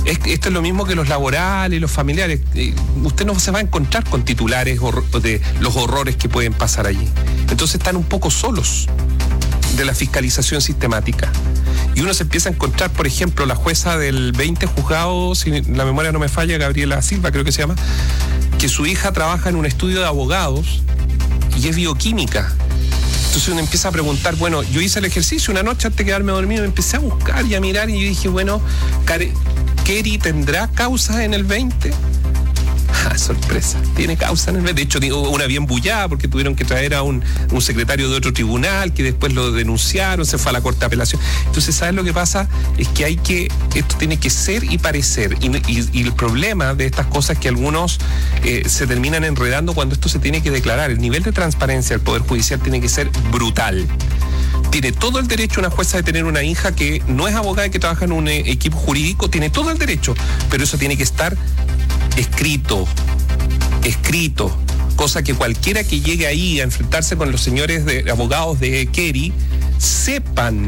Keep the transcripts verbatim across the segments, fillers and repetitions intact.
es, esto es lo mismo que los laborales y los familiares. Eh, usted no se va a encontrar con titulares de los horrores que pueden pasar allí. Entonces están un poco solos de la fiscalización sistemática. Y uno se empieza a encontrar, por ejemplo, la jueza del veinte juzgado, si la memoria no me falla, Gabriela Silva creo que se llama, que su hija trabaja en un estudio de abogados y es bioquímica. Entonces uno empieza a preguntar, bueno, yo hice el ejercicio una noche antes de quedarme dormido, me empecé a buscar y a mirar y yo dije, bueno, ¿Keri tendrá causa en el veinte? Ah, sorpresa, tiene causa en el veinte. De hecho, digo, una bien bullada porque tuvieron que traer a un, un secretario de otro tribunal que después lo denunciaron, se fue a la Corte de Apelación. Entonces, ¿sabes lo que pasa? Es que hay que, esto tiene que ser y parecer. Y, y, y el problema de estas cosas es que algunos eh, se terminan enredando cuando esto se tiene que declarar. El nivel de transparencia del Poder Judicial tiene que ser brutal. Tiene todo el derecho una jueza de tener una hija que no es abogada y que trabaja en un eh, equipo jurídico, tiene todo el derecho, pero eso tiene que estar escrito, escrito, cosa que cualquiera que llegue ahí a enfrentarse con los señores de abogados de Keri sepan,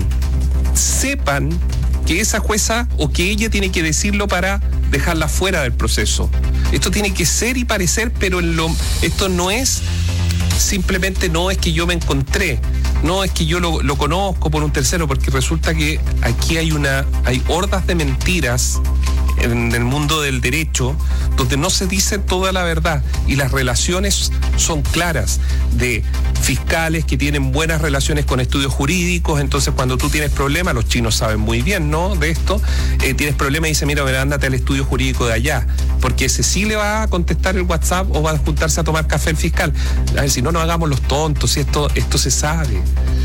sepan que esa jueza o que ella tiene que decirlo para dejarla fuera del proceso. Esto tiene que ser y parecer, pero en lo, esto no es simplemente, no es que yo me encontré, no es que yo lo, lo conozco por un tercero, porque resulta que aquí hay una, hay hordas de mentiras en el mundo del derecho donde no se dice toda la verdad y las relaciones son claras de fiscales que tienen buenas relaciones con estudios jurídicos. Entonces cuando tú tienes problemas, los chinos saben muy bien, ¿no?, de esto, eh, tienes problemas y dice, mira, ándate al estudio jurídico de allá, porque ese sí le va a contestar el WhatsApp o va a juntarse a tomar café el fiscal. A ver, si no nos hagamos los tontos, si esto, esto se sabe,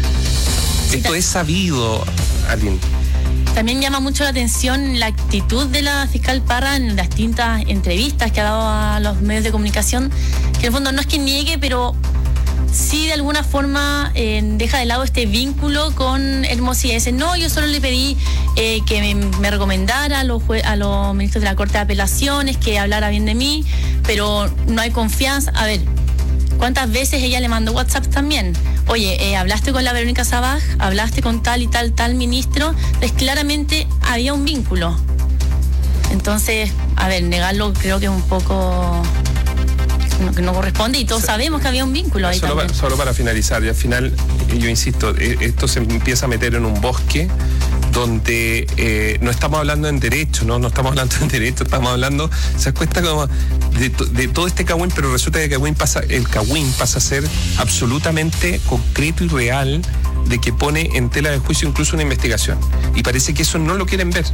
sí, esto es sabido, Aline. También llama mucho la atención la actitud de la fiscal Parra en las distintas entrevistas que ha dado a los medios de comunicación, que en el fondo no es que niegue, pero sí de alguna forma eh, deja de lado este vínculo con Hermosilla. Dice, no, yo solo le pedí eh, que me, me recomendara a los, jue- a los ministros de la Corte de Apelaciones, que hablara bien de mí, pero no hay confianza. A ver, ¿cuántas veces ella le mandó WhatsApp también? Oye, eh, hablaste con la Verónica Sabaj, hablaste con tal y tal, tal ministro. Entonces claramente había un vínculo. Entonces, a ver, negarlo creo que es un poco que no corresponde y todos sí sabemos que había un vínculo ahí solo también. Para, solo para finalizar, y al final, yo insisto, esto se empieza a meter en un bosque donde eh, no estamos hablando en derecho, ¿no? No estamos hablando en derecho, estamos hablando, se acuesta como de, de todo este cagüín, pero resulta que el cagüín pasa, el cagüín pasa a ser absolutamente concreto y real, de que pone en tela de juicio incluso una investigación. Y parece que eso no lo quieren ver.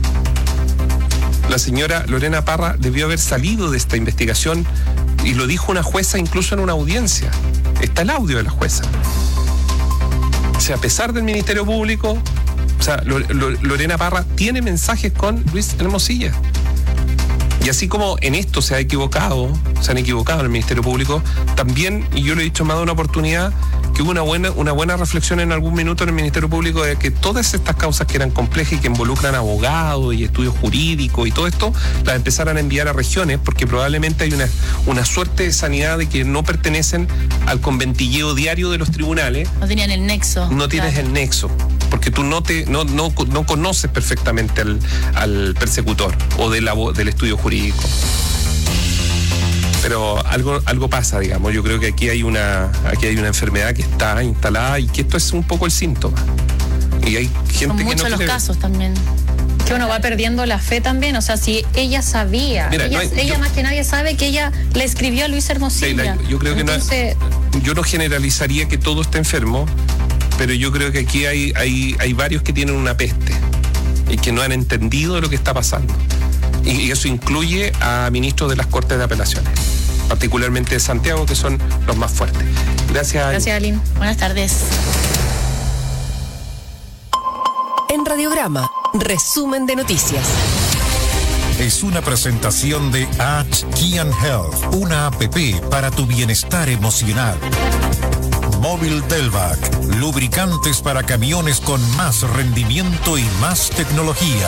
La señora Lorena Parra debió haber salido de esta investigación, y lo dijo una jueza incluso en una audiencia. Está el audio de la jueza. O sea, a pesar del Ministerio Público, o sea, Lorena Parra tiene mensajes con Luis Hermosilla. Y así como en esto se ha equivocado, se han equivocado en el Ministerio Público, también, y yo lo he dicho más de una oportunidad, que hubo una buena, una buena reflexión en algún minuto en el Ministerio Público de que todas estas causas que eran complejas y que involucran abogados y estudios jurídicos y todo esto, las empezaran a enviar a regiones, porque probablemente hay una, una suerte de sanidad de que no pertenecen al conventilleo diario de los tribunales. No tenían el nexo. No tienes claro. el nexo, porque tú no te no no, no conoces perfectamente al, al persecutor o del, del estudio jurídico. Pero algo algo pasa, digamos. Yo creo que aquí hay una aquí hay una enfermedad que está instalada y que esto es un poco el síntoma. Y hay gente Son que muchos no los quiere... casos también. Que uno va perdiendo la fe también, o sea, si ella sabía, Mira, ella, no hay, ella yo, más que nadie sabe que ella le escribió a Luis Hermosilla. Leila, yo creo que Entonces, no, yo no generalizaría que todo esté enfermo, pero yo creo que aquí hay, hay, hay varios que tienen una peste y que no han entendido lo que está pasando. Y, y eso incluye a ministros de las Cortes de Apelaciones, particularmente de Santiago, que son los más fuertes. Gracias. Gracias, Aline. Buenas tardes. En Radiograma, resumen de noticias. Es una presentación de H Key and Health, una app para tu bienestar emocional. Móvil Delvac, lubricantes para camiones con más rendimiento y más tecnología.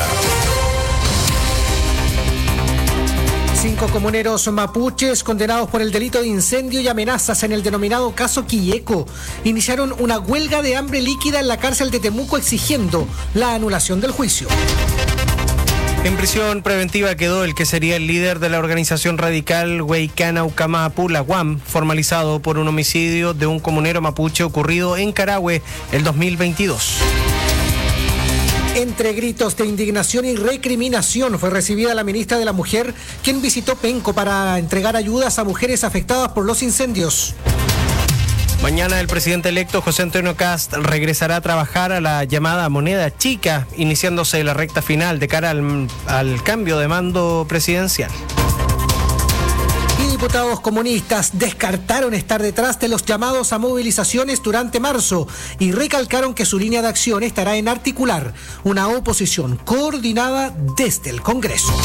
Cinco comuneros mapuches condenados por el delito de incendio y amenazas en el denominado caso Quilleco iniciaron una huelga de hambre líquida en la cárcel de Temuco exigiendo la anulación del juicio. En prisión preventiva quedó el que sería el líder de la organización radical Huaycana Ucamapu, la U A M, formalizado por un homicidio de un comunero mapuche ocurrido en Carahue el dos mil veintidós. Entre gritos de indignación y recriminación fue recibida la ministra de la Mujer, quien visitó Penco para entregar ayudas a mujeres afectadas por los incendios. Mañana el presidente electo José Antonio Kast regresará a trabajar a la llamada moneda chica, iniciándose la recta final de cara al, al cambio de mando presidencial. Y diputados comunistas descartaron estar detrás de los llamados a movilizaciones durante marzo y recalcaron que su línea de acción estará en articular una oposición coordinada desde el Congreso.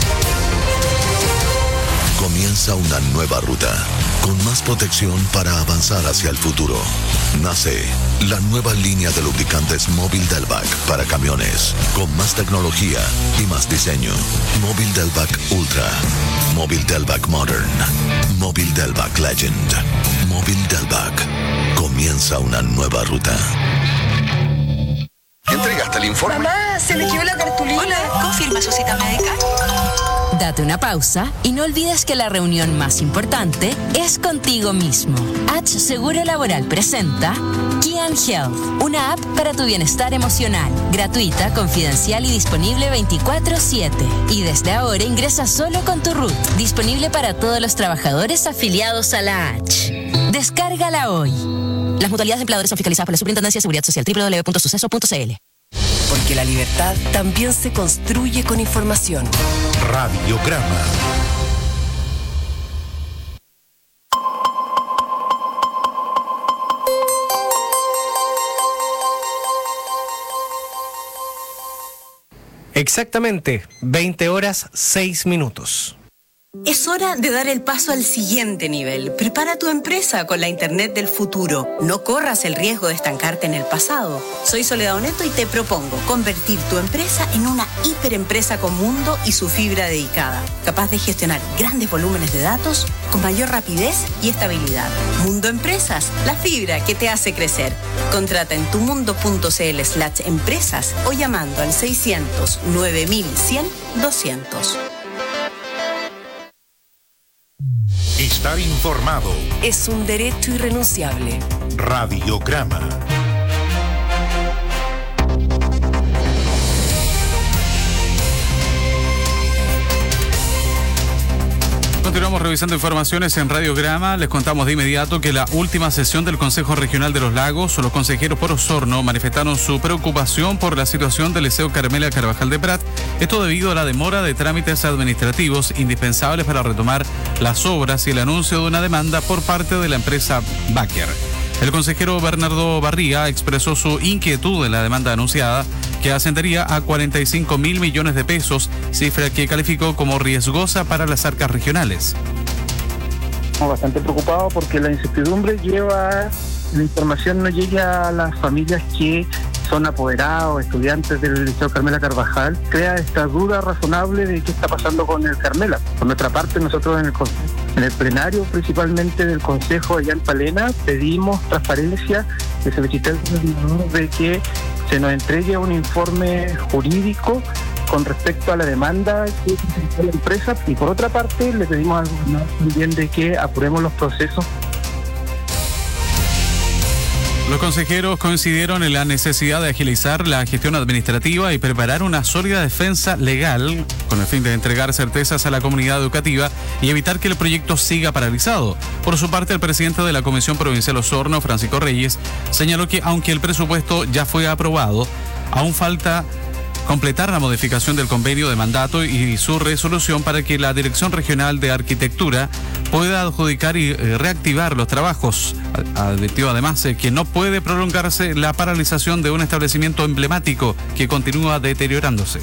Comienza una nueva ruta, con más protección para avanzar hacia el futuro. Nace la nueva línea de lubricantes Móvil Delvac para camiones, con más tecnología y más diseño. Móvil Delvac Ultra, Móvil Delvac Modern, Móvil Delvac Legend, Móvil Delvac. Comienza una nueva ruta. ¿Entregaste el informe? Mamá, se me quedó la cartulina. Hola, ¿confirma su cita médica? Date una pausa y no olvides que la reunión más importante es contigo mismo. H Seguro Laboral presenta Kian Health, una app para tu bienestar emocional, gratuita, confidencial y disponible veinticuatro siete. Y desde ahora ingresa solo con tu R U T, disponible para todos los trabajadores afiliados a la H. Descárgala hoy. Las mutualidades de empleadores son fiscalizadas por la Superintendencia de Seguridad Social, doble u doble u doble u punto suceso punto c l. Porque la libertad también se construye con información. Radiograma. Exactamente, veinte horas, seis minutos. Es hora de dar el paso al siguiente nivel. Prepara tu empresa con la Internet del futuro. No corras el riesgo de estancarte en el pasado. Soy Soledad Oneto y te propongo convertir tu empresa en una hiperempresa con mundo y su fibra dedicada, capaz de gestionar grandes volúmenes de datos con mayor rapidez y estabilidad. Mundo Empresas, la fibra que te hace crecer. Contrata en tumundo.cl slash empresas o llamando al seiscientos nueve mil cien doscientos. Estar informado es un derecho irrenunciable. Radiograma. Continuamos revisando informaciones en Radiograma. Les contamos de inmediato que la última sesión del Consejo Regional de los Lagos, los consejeros por Osorno manifestaron su preocupación por la situación del Liceo Carmela Carvajal de Prat. Esto debido a la demora de trámites administrativos indispensables para retomar las obras y el anuncio de una demanda por parte de la empresa Baker. El consejero Bernardo Barría expresó su inquietud en la demanda anunciada, que ascendería a cuarenta y cinco mil millones de pesos, cifra que calificó como riesgosa para las arcas regionales. Estamos bastante preocupados porque la incertidumbre lleva, la información no llega a las familias que son apoderados, estudiantes del Liceo Carmela Carvajal, crea esta duda razonable de qué está pasando con el Carmela. Por nuestra parte, nosotros en el, en el plenario, principalmente del Consejo allá en Palena, pedimos transparencia, que solicité al gobernador de que se nos entregue un informe jurídico con respecto a la demanda que presentó la empresa, y por otra parte le pedimos al gobernador también de que apuremos los procesos. Los consejeros coincidieron en la necesidad de agilizar la gestión administrativa y preparar una sólida defensa legal con el fin de entregar certezas a la comunidad educativa y evitar que el proyecto siga paralizado. Por su parte, el presidente de la Comisión Provincial Osorno, Francisco Reyes, señaló que aunque el presupuesto ya fue aprobado, aún falta completar la modificación del convenio de mandato y su resolución para que la Dirección Regional de Arquitectura pueda adjudicar y reactivar los trabajos. Advirtió además que no puede prolongarse la paralización de un establecimiento emblemático que continúa deteriorándose.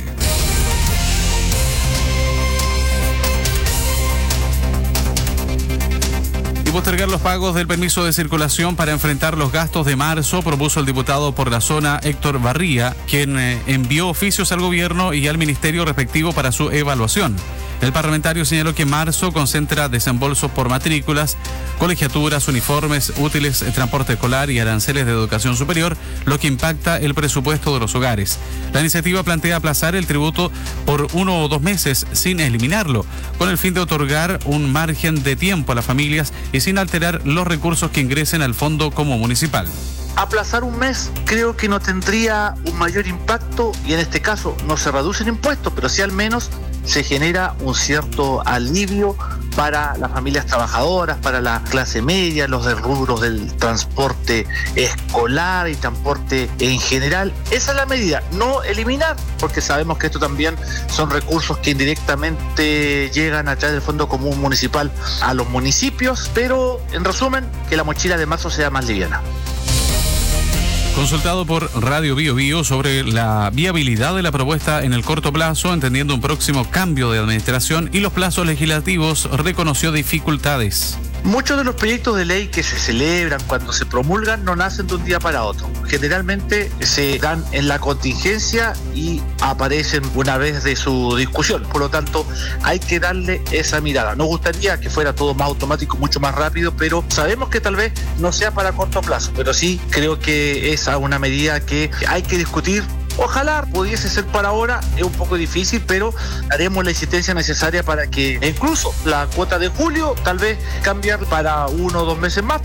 Y postergar los pagos del permiso de circulación para enfrentar los gastos de marzo, propuso el diputado por la zona Héctor Barría, quien eh, envió oficios al gobierno y al ministerio respectivo para su evaluación. El parlamentario señaló que marzo concentra desembolsos por matrículas, colegiaturas, uniformes, útiles, transporte escolar y aranceles de educación superior, lo que impacta el presupuesto de los hogares. La iniciativa plantea aplazar el tributo por uno o dos meses sin eliminarlo, con el fin de otorgar un margen de tiempo a las familias y sin alterar los recursos que ingresen al fondo como municipal. Aplazar un mes creo que no tendría un mayor impacto y en este caso no se reducen impuestos, pero sí al menos se genera un cierto alivio para las familias trabajadoras, para la clase media, los de rubros del transporte escolar y transporte en general. Esa es la medida, no eliminar, porque sabemos que esto también son recursos que indirectamente llegan a través del Fondo Común Municipal a los municipios, pero en resumen, que la mochila de marzo sea más liviana. Consultado por Radio Bio Bio sobre la viabilidad de la propuesta en el corto plazo, entendiendo un próximo cambio de administración y los plazos legislativos, reconoció dificultades. Muchos de los proyectos de ley que se celebran cuando se promulgan no nacen de un día para otro. Generalmente se dan en la contingencia y aparecen una vez de su discusión. Por lo tanto, hay que darle esa mirada. Nos gustaría que fuera todo más automático, mucho más rápido, pero sabemos que tal vez no sea para corto plazo. Pero sí creo que es una medida que hay que discutir. Ojalá pudiese ser para ahora, es un poco difícil, pero haremos la insistencia necesaria para que incluso la cuota de julio tal vez cambiar para uno o dos meses más.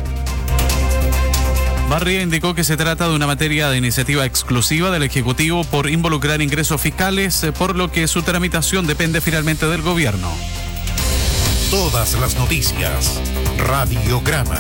Barría indicó que se trata de una materia de iniciativa exclusiva del Ejecutivo por involucrar ingresos fiscales, por lo que su tramitación depende finalmente del gobierno. Todas las noticias. Radiograma.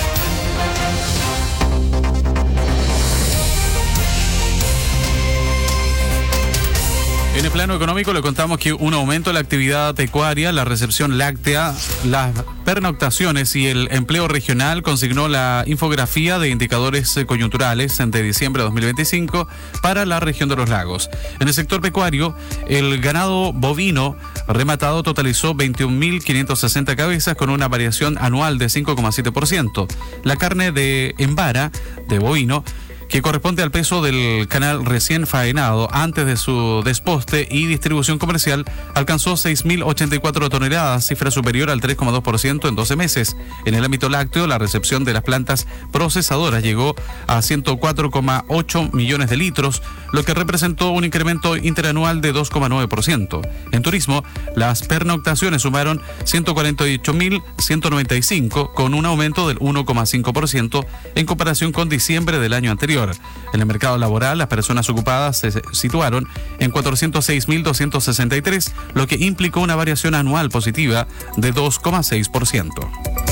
En el plano económico le contamos que un aumento de la actividad pecuaria, la recepción láctea, las pernoctaciones y el empleo regional consignó la infografía de indicadores coyunturales de diciembre de dos mil veinticinco para la región de los lagos. En el sector pecuario, el ganado bovino rematado totalizó veintiún mil quinientas sesenta cabezas con una variación anual de cinco coma siete por ciento. La carne de en vara de bovino, que corresponde al peso del canal recién faenado antes de su desposte y distribución comercial, alcanzó seis mil ochenta y cuatro toneladas, cifra superior al tres coma dos por ciento en doce meses. En el ámbito lácteo, la recepción de las plantas procesadoras llegó a ciento cuatro coma ocho millones de litros, lo que representó un incremento interanual de dos coma nueve por ciento. En turismo, las pernoctaciones sumaron ciento cuarenta y ocho mil ciento noventa y cinco, con un aumento del uno coma cinco por ciento en comparación con diciembre del año anterior. En el mercado laboral, las personas ocupadas se situaron en cuatrocientos seis mil doscientos sesenta y tres, lo que implicó una variación anual positiva de dos coma seis por ciento.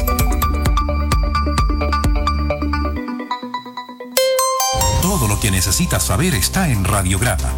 Todo lo que necesitas saber está en Radiograma.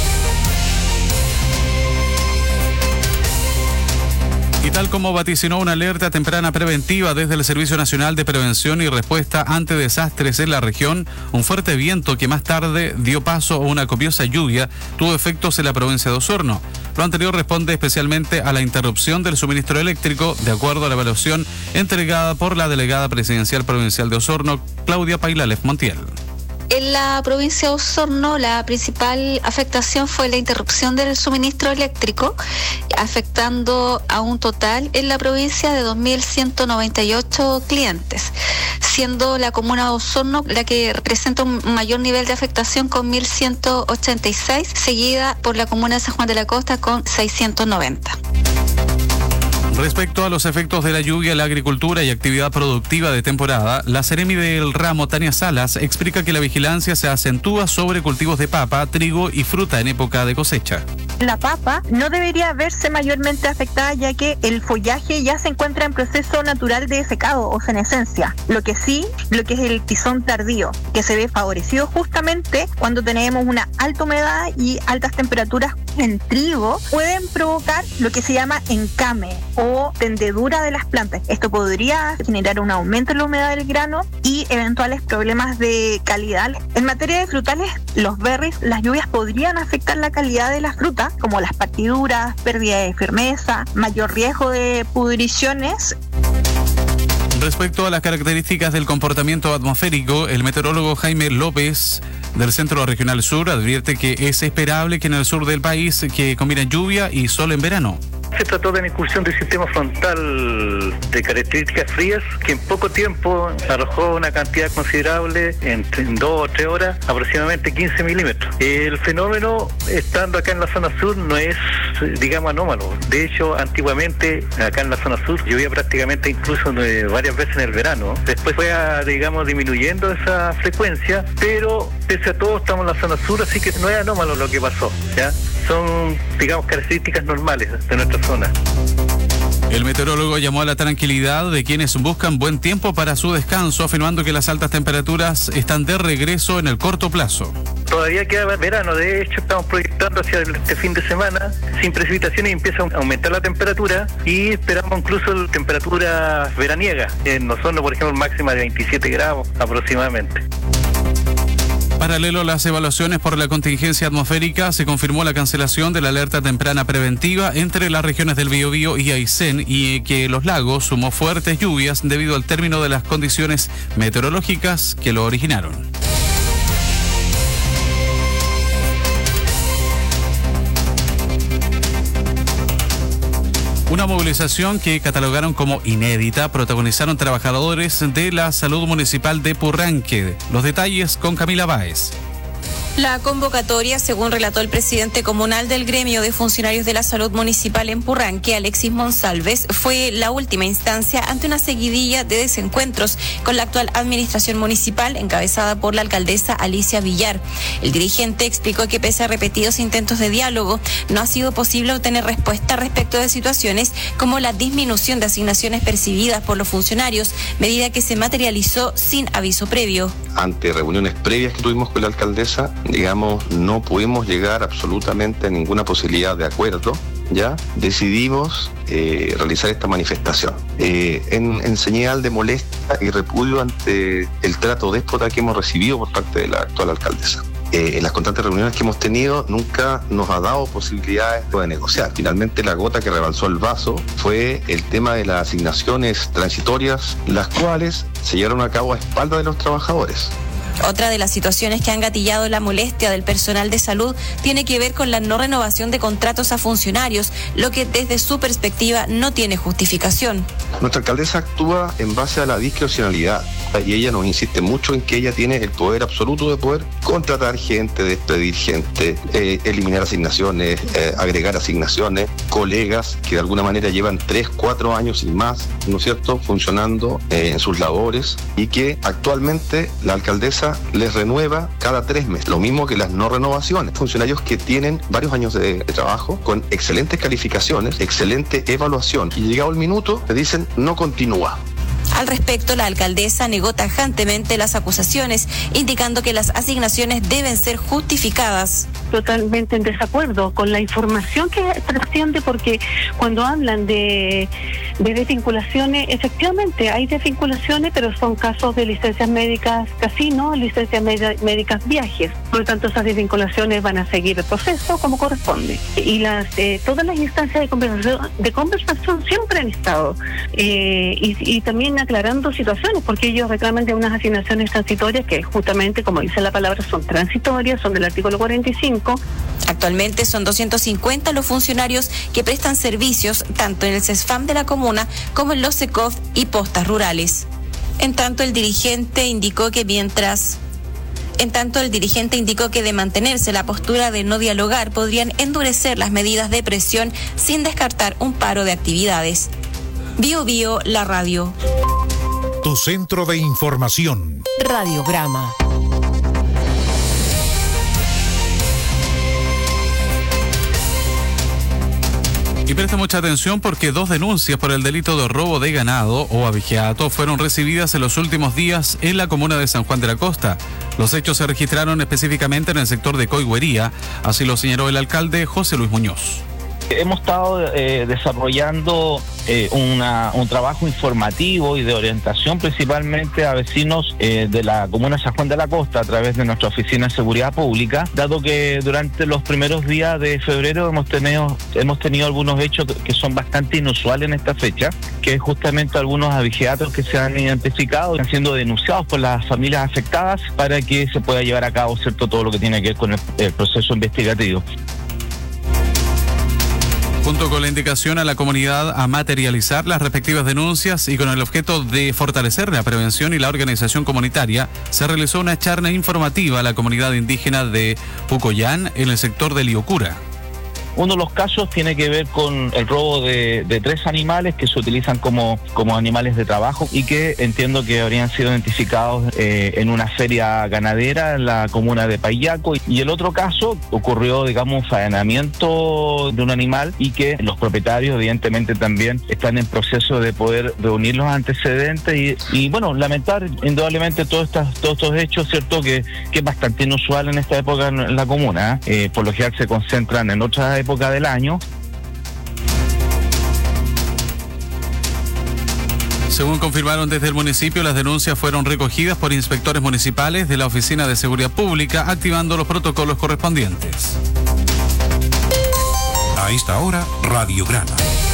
Y tal como vaticinó una alerta temprana preventiva desde el Servicio Nacional de Prevención y Respuesta ante Desastres en la región, un fuerte viento que más tarde dio paso a una copiosa lluvia tuvo efectos en la provincia de Osorno. Lo anterior responde especialmente a la interrupción del suministro eléctrico, de acuerdo a la evaluación entregada por la delegada presidencial provincial de Osorno, Claudia Pailales Montiel. En la provincia de Osorno, la principal afectación fue la interrupción del suministro eléctrico, afectando a un total en la provincia de dos mil ciento noventa y ocho clientes, siendo la comuna de Osorno la que presenta un mayor nivel de afectación con mil ciento ochenta y seis, seguida por la comuna de San Juan de la Costa con seiscientos noventa. Respecto a los efectos de la lluvia en la agricultura y actividad productiva de temporada, la Seremi del ramo, Tania Salas, explica que la vigilancia se acentúa sobre cultivos de papa, trigo y fruta en época de cosecha. La papa no debería verse mayormente afectada, ya que el follaje ya se encuentra en proceso natural de secado o senescencia. Lo que sí, lo que es el tizón tardío, que se ve favorecido justamente cuando tenemos una alta humedad y altas temperaturas en trigo, pueden provocar lo que se llama encame o tendedura de las plantas. Esto podría generar un aumento en la humedad del grano y eventuales problemas de calidad. En materia de frutales, los berries, las lluvias podrían afectar la calidad de las frutas, como las partiduras, pérdida de firmeza, mayor riesgo de pudriciones. Respecto a las características del comportamiento atmosférico, el meteorólogo Jaime López del Centro Regional Sur advierte que es esperable que en el sur del país que combinen lluvia y sol en verano. Se trató de una incursión del sistema frontal de características frías que en poco tiempo arrojó una cantidad considerable, en, en dos o tres horas, aproximadamente quince milímetros. El fenómeno, estando acá en la zona sur, no es, digamos, anómalo. De hecho, antiguamente, acá en la zona sur, llovía prácticamente incluso varias veces en el verano. Después fue, a, digamos, disminuyendo esa frecuencia, pero pese a todo estamos en la zona sur, así que no es anómalo lo que pasó, ¿ya? Son, digamos, características normales de nuestra zona. El meteorólogo llamó a la tranquilidad de quienes buscan buen tiempo para su descanso, afirmando que las altas temperaturas están de regreso en el corto plazo. Todavía queda verano, de hecho estamos proyectando hacia este fin de semana sin precipitaciones y empieza a aumentar la temperatura y esperamos incluso temperaturas veraniegas. En Osorno, por ejemplo, máxima de veintisiete grados aproximadamente. Paralelo a las evaluaciones por la contingencia atmosférica, se confirmó la cancelación de la alerta temprana preventiva entre las regiones del Biobío y Aysén y que Los Lagos sumó fuertes lluvias debido al término de las condiciones meteorológicas que lo originaron. Una movilización que catalogaron como inédita protagonizaron trabajadores de la salud municipal de Purranque. Los detalles con Camila Báez. La convocatoria, según relató el presidente comunal del gremio de funcionarios de la salud municipal en Purranque, Alexis Monsalves, fue la última instancia ante una seguidilla de desencuentros con la actual administración municipal encabezada por la alcaldesa Alicia Villar. El dirigente explicó que pese a repetidos intentos de diálogo, no ha sido posible obtener respuesta respecto de situaciones como la disminución de asignaciones percibidas por los funcionarios, medida que se materializó sin aviso previo. Ante reuniones previas que tuvimos con la alcaldesa, digamos, no pudimos llegar absolutamente a ninguna posibilidad de acuerdo, ¿ya? Decidimos eh, realizar esta manifestación eh, en, en señal de molestia y repudio ante el trato déspota que hemos recibido por parte de la actual alcaldesa. Eh, en las constantes reuniones que hemos tenido nunca nos ha dado posibilidades de negociar. Finalmente la gota que rebalsó el vaso fue el tema de las asignaciones transitorias, las cuales se llevaron a cabo a espaldas de los trabajadores. Otra de las situaciones que han gatillado la molestia del personal de salud tiene que ver con la no renovación de contratos a funcionarios, lo que desde su perspectiva no tiene justificación. Nuestra alcaldesa actúa en base a la discrecionalidad y ella nos insiste mucho en que ella tiene el poder absoluto de poder contratar gente, despedir gente, eh, eliminar asignaciones, eh, agregar asignaciones, colegas que de alguna manera llevan tres, cuatro años y más, ¿no es cierto?, funcionando eh, en sus labores y que actualmente la alcaldesa les renueva cada tres meses, lo mismo que las no renovaciones. Funcionarios que tienen varios años de, de trabajo, con excelentes calificaciones, excelente evaluación, y llegado el minuto le dicen no continúa. Al respecto, la alcaldesa negó tajantemente las acusaciones, indicando que las asignaciones deben ser justificadas. Totalmente en desacuerdo con la información que trasciende, porque cuando hablan de, de desvinculaciones, efectivamente hay desvinculaciones, pero son casos de licencias médicas casino, licencias médicas viajes. Por lo tanto, esas desvinculaciones van a seguir el proceso como corresponde. Y las eh, todas las instancias de conversación, de conversación siempre han estado. Eh, y, y también aclarando situaciones, porque ellos reclaman de unas asignaciones transitorias que justamente, como dice la palabra, son transitorias, son del artículo cuarenta y cinco. Actualmente son doscientos cincuenta los funcionarios que prestan servicios tanto en el CESFAM de la comuna como en los SECOF y postas rurales. En tanto, el dirigente indicó que mientras... En tanto, el dirigente indicó que de mantenerse la postura de no dialogar podrían endurecer las medidas de presión sin descartar un paro de actividades. Bio Bio, la radio. Tu centro de información. Radiograma. Y presta mucha atención porque dos denuncias por el delito de robo de ganado o abigeato fueron recibidas en los últimos días en la comuna de San Juan de la Costa. Los hechos se registraron específicamente en el sector de Coigüería, así lo señaló el alcalde José Luis Muñoz. Hemos estado eh, desarrollando eh, una, un trabajo informativo y de orientación principalmente a vecinos eh, de la comuna de San Juan de la Costa a través de nuestra oficina de seguridad pública, dado que durante los primeros días de febrero hemos tenido, hemos tenido algunos hechos que son bastante inusuales en esta fecha, que es justamente algunos abigeatos que se han identificado y están siendo denunciados por las familias afectadas para que se pueda llevar a cabo, cierto, todo lo que tiene que ver con el, el proceso investigativo. Junto con la indicación a la comunidad a materializar las respectivas denuncias y con el objeto de fortalecer la prevención y la organización comunitaria, se realizó una charla informativa a la comunidad indígena de Pucoyán en el sector de Liocura. Uno de los casos tiene que ver con el robo de, de tres animales que se utilizan como, como animales de trabajo y que entiendo que habrían sido identificados eh, en una feria ganadera en la comuna de Payaco. Y el otro caso ocurrió, digamos, un faenamiento de un animal y que los propietarios evidentemente también están en proceso de poder reunir los antecedentes y, y bueno, lamentar indudablemente todos estos, todos estos hechos, ¿cierto? Que, que es bastante inusual en esta época en la comuna. ¿eh? Eh, por lo general se concentran en otras épocas época del año. Según confirmaron desde el municipio, las denuncias fueron recogidas por inspectores municipales de la Oficina de Seguridad Pública, activando los protocolos correspondientes. A esta hora, Radiograma.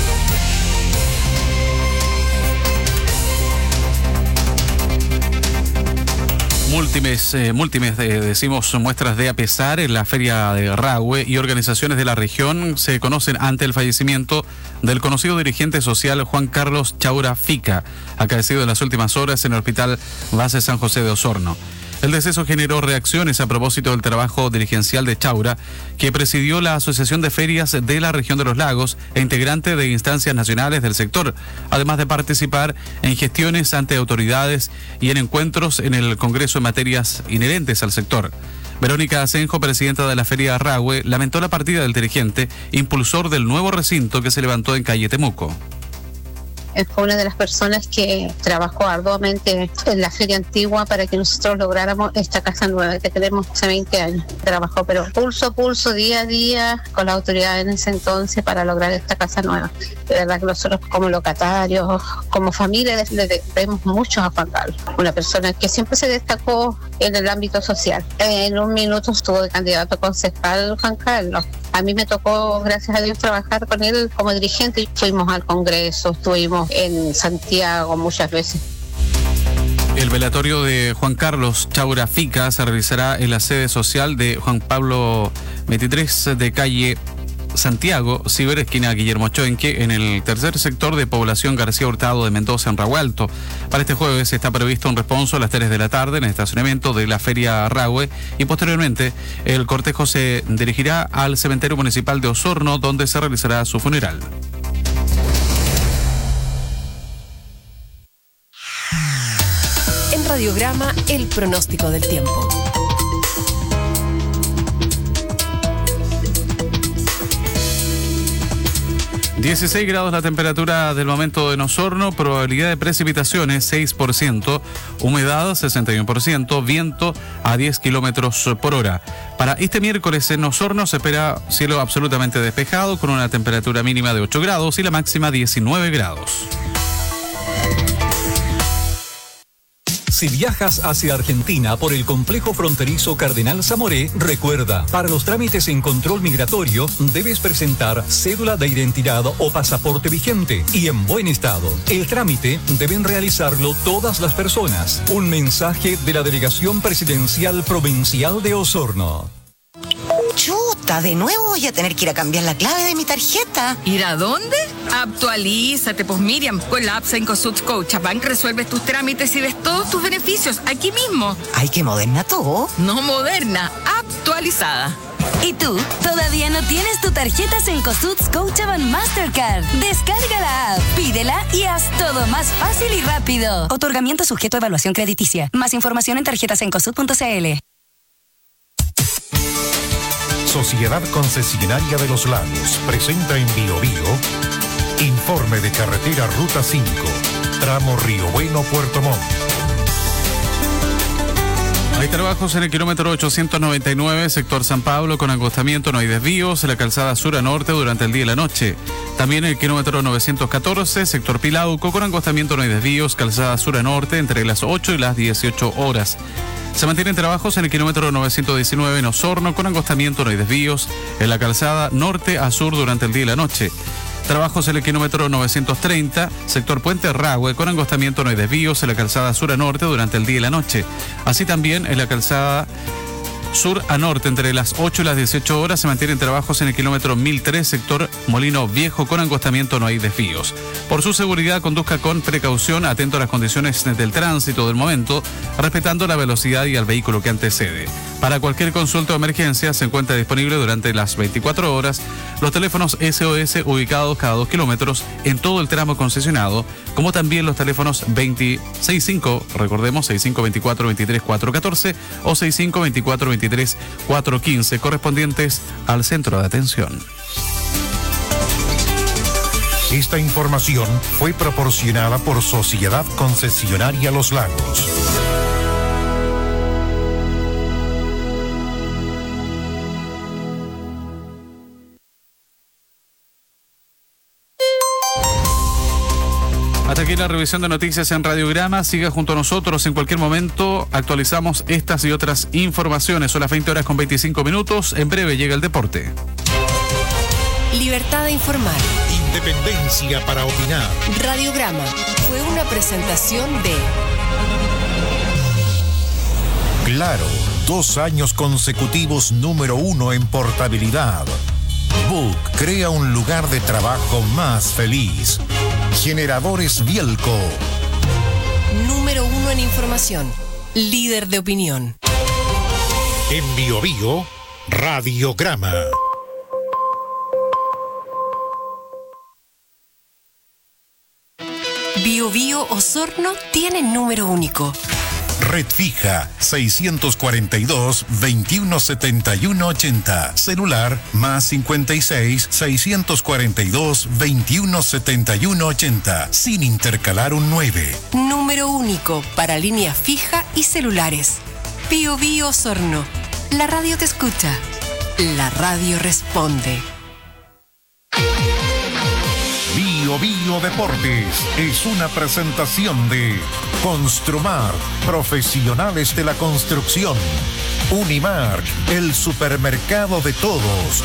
Múltiples, eh, múltiples eh, decimos, muestras de a pesar en la feria de Rahue y organizaciones de la región se conocen ante el fallecimiento del conocido dirigente social Juan Carlos Chaura Fica, acaecido en las últimas horas en el Hospital Base San José de Osorno. El deceso generó reacciones a propósito del trabajo dirigencial de Chaura, que presidió la Asociación de Ferias de la Región de los Lagos e integrante de instancias nacionales del sector, además de participar en gestiones ante autoridades y en encuentros en el Congreso en materias inherentes al sector. Verónica Asenjo, presidenta de la Feria Rahue, lamentó la partida del dirigente, impulsor del nuevo recinto que se levantó en calle Temuco. Fue una de las personas que trabajó arduamente en la feria antigua para que nosotros lográramos esta casa nueva que tenemos hace veinte años. Trabajó pero pulso a pulso, día a día, con la autoridad en ese entonces para lograr esta casa nueva. De verdad que nosotros como locatarios, como familia, le debemos mucho a Juan Carlos. Una persona que siempre se destacó en el ámbito social. En un minuto estuvo de candidato a concejal Juan Carlos. A mí me tocó, gracias a Dios, trabajar con él como dirigente. Fuimos al Congreso, estuvimos en Santiago muchas veces. El velatorio de Juan Carlos Chaura Fica se realizará en la sede social de Juan Pablo veintitrés de calle Santiago, Ciber, esquina Guillermo Choenque, en el tercer sector de población García Hurtado de Mendoza, en Rahue Alto. Para este jueves está previsto un responso a las tres de la tarde en el estacionamiento de la Feria Rahue y posteriormente el cortejo se dirigirá al cementerio municipal de Osorno, donde se realizará su funeral. En Radiograma, el pronóstico del tiempo. dieciséis grados la temperatura del momento en Osorno, probabilidad de precipitaciones seis por ciento, humedad sesenta y uno por ciento, viento a diez kilómetros por hora. Para este miércoles en Osorno se espera cielo absolutamente despejado con una temperatura mínima de ocho grados y la máxima diecinueve grados. Si viajas hacia Argentina por el complejo fronterizo Cardenal Zamoré, recuerda, para los trámites en control migratorio debes presentar cédula de identidad o pasaporte vigente y en buen estado. El trámite deben realizarlo todas las personas. Un mensaje de la Delegación Presidencial Provincial de Osorno. Chuta, de nuevo voy a tener que ir a cambiar la clave de mi tarjeta. ¿Ir a dónde? Actualízate, pues Miriam, con la app Cencosud Scotiabank resuelves tus trámites y ves todos tus beneficios aquí mismo. Ay, qué moderna tú. No moderna, actualizada. ¿Y tú? ¿Todavía no tienes tu tarjeta Cencosud Scotiabank Mastercard? Descarga la app, pídela y haz todo más fácil y rápido. Otorgamiento sujeto a evaluación crediticia. Más información en tarjetas cencosud punto c l. Sociedad Concesionaria de los Lagos presenta en Bio Bio informe de carretera Ruta cinco, tramo Río Bueno, Puerto Montt. Hay trabajos en el kilómetro ochocientos noventa y nueve, sector San Pablo, con acostamiento, no hay desvíos, en la calzada sur a norte durante el día y la noche. También el kilómetro novecientos catorce, sector Pilauco, con acostamiento, no hay desvíos, calzada sur a norte entre las ocho y las dieciocho horas. Se mantienen trabajos en el kilómetro novecientos diecinueve en Osorno, con acostamiento, no hay desvíos, en la calzada norte a sur durante el día y la noche. Trabajos en el kilómetro novecientos treinta, sector Puente Rahue, con acostamiento, no hay desvíos, en la calzada sur a norte durante el día y la noche. Así también en la calzada sur a norte entre las ocho y las dieciocho horas se mantienen trabajos en el kilómetro mil tres, sector Molino Viejo, con angostamiento, no hay desvíos. Por su seguridad, conduzca con precaución, atento a las condiciones del tránsito del momento, respetando la velocidad y al vehículo que antecede. Para cualquier consulta o emergencia se encuentra disponible durante las veinticuatro horas los teléfonos S O S ubicados cada dos kilómetros en todo el tramo concesionado, como también los teléfonos veinte sesenta y cinco, recordemos, sesenta y cinco veinticuatro veintitrés cuatrocientos catorce o sesenta y cinco veinticuatro veintitrés cuatrocientos quince, correspondientes al centro de atención. Esta información fue proporcionada por Sociedad Concesionaria Los Lagos. Hasta aquí la revisión de noticias en Radiograma. Siga junto a nosotros. En cualquier momento actualizamos estas y otras informaciones. Son las veinte horas con veinticinco minutos. En breve llega el deporte. Libertad de informar. Independencia para opinar. Radiograma fue una presentación de Claro, dos años consecutivos número uno en portabilidad. Book crea un lugar de trabajo más feliz. Generadores Bielco. Número uno en información. Líder de opinión. En Bio Bio, Radiograma. Bio Bio Osorno tiene número único. Red fija seiscientos cuarenta y dos, veintiuno setenta y uno ochenta. Celular más cincuenta y seis, seiscientos cuarenta y dos, veintiuno setenta y uno ochenta. Sin intercalar un nueve. Número único para línea fija y celulares. Bio Bio Osorno. La radio te escucha. La radio responde. Bio Bio Deportes es una presentación de Construmar, profesionales de la construcción. Unimark, el supermercado de todos.